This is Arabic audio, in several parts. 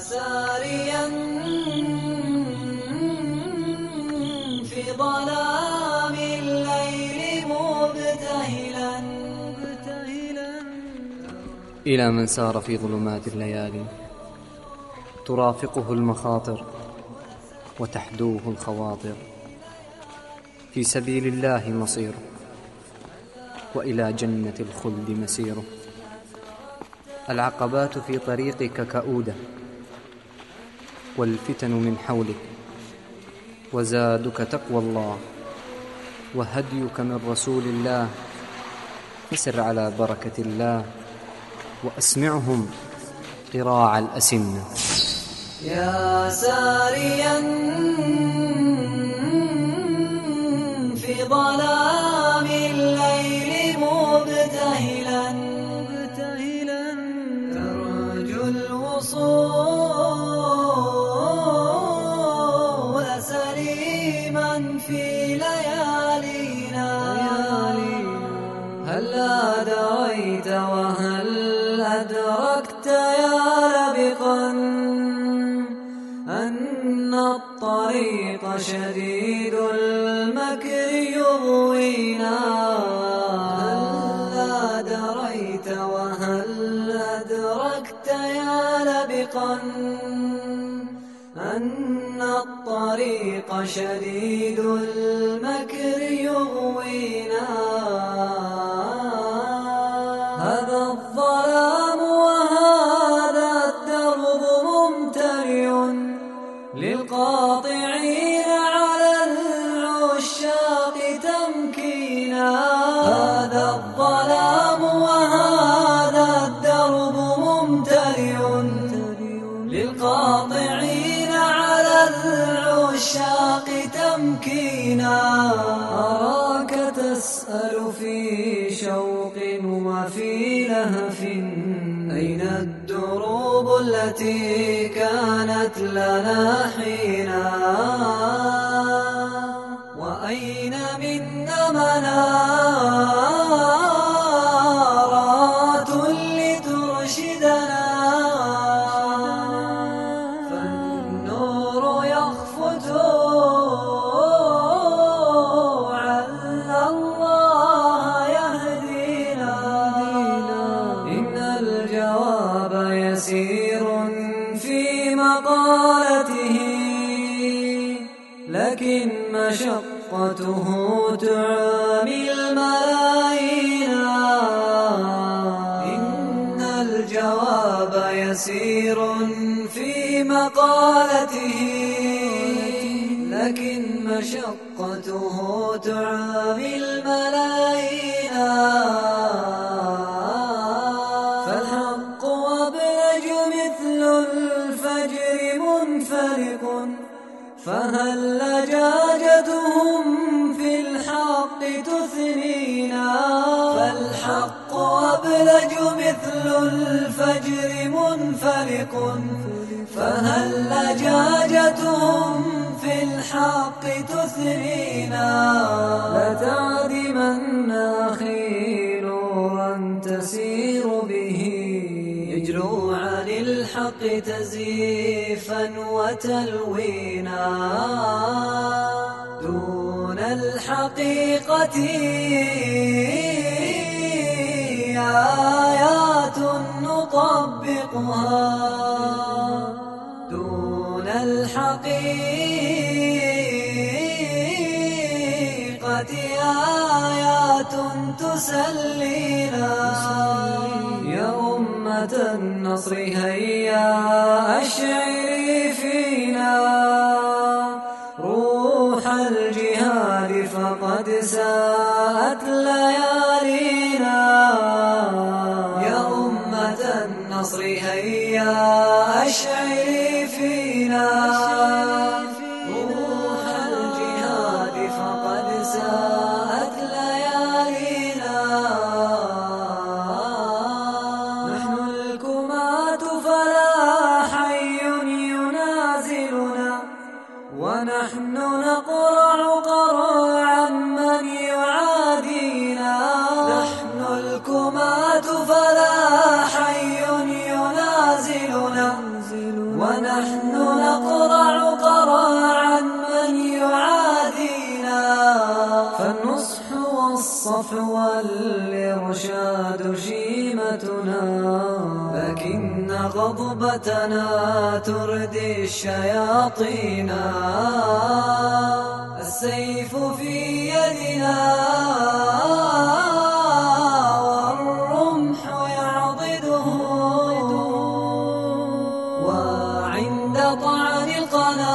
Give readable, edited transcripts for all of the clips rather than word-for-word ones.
ساريا في ظلام الليل مبتهلا إلى من سار في ظلمات الليالي ترافقه المخاطر وتحدوه الخواطر، في سبيل الله مصيره وإلى جنة الخلد مسيره. العقبات في طريقك كؤودة والفتن من حولك، وزادك تقوى الله وهديك من رسول الله، فسر على بركة الله وأسمعهم قراع الأسنة. يا ساريا في ظلام الليل مبتهلا ترجو الوصول سليما في ليالينا. هل دريت وهل أدركت يا لبقا أن الطريق شديد المكر يغوينا؟ هل دريت وهل أدركت يا لبقا أن الطريق شديد المكر يغوينا؟ هذا الظلام وهذا الدرب ممتلئ للقاطعين على العشاق تمكينا. هذا الظلام وهذا الدرب ممتلئ للقاطعين على العشاق تمكينا. أراك تسأل في شوق وفي لهف أين الدروب التي كانت لنا حينا؟ وأين منا منارات لترشدنا؟ فالنور يخفت عل الله يهدينا. إن الجواب يسير في مقالته، لكن مشقته تعمي الملايين. إن الجواب يسير في مقالته، لكن مشقته تعمي الملايين. فالحق أبلج مثل الفجر منفلق، فهل لجاجتهم في الحق تثنينا؟ فالحق أبلج مثل الفجر منفلق، فهل لجاجتهم في الحق تثنينا؟ لتعدمن أخي نورا تسير به، يجلو عن الحق تزييفا وتلوينا. دون الحقيقة آيات نطبقها، دون الحقيقة آيات تسلينا. يا أمة النصر هيا أشعري فينا روح الجهاد، فقد ساءت ليالينا. يا أمة النصر هيا أشعري فينا روح الجهاد، فقد ساءت ليالينا. نحن الكماة فلا حي ينازلنا، ونحن نقرع قرعا من يعادينا. نحن الكماة فلا حي ينازلنا، ونحن نقرع قرعا من يعادينا. فالنصح والصفو والإرشاد شيمتنا، لكن غضبتنا تردي الشياطين. السيف في يدنا والرمح يعضده، وعند طعن القنا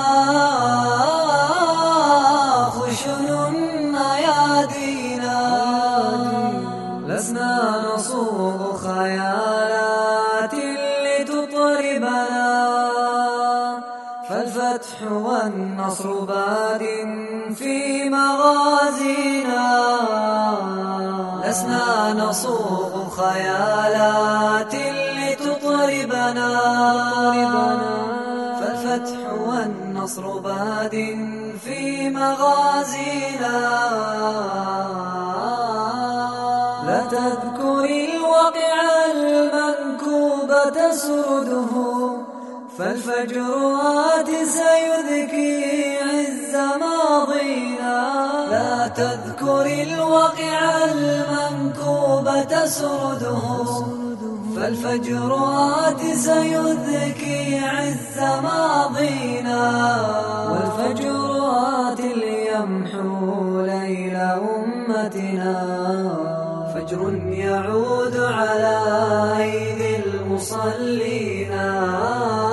خشن أيادينا. لسنا نصوغ خيالات لتطربنا، فالفتح والنصر باد في مغازينا. لسنا نصوغ خيالات لتطربنا، فالفتح والنصر باد في مغازينا. لا تذكري الواقع المنكوب تسرده، فالفجر آت سيذكي عز ماضينا. لا تذكري الواقع المنكوب تسرده، فالفجر آت سيذكي عز ماضينا. والفجر آت ليمحو ليل أمتنا، فجر يعود على أيدي المصلين.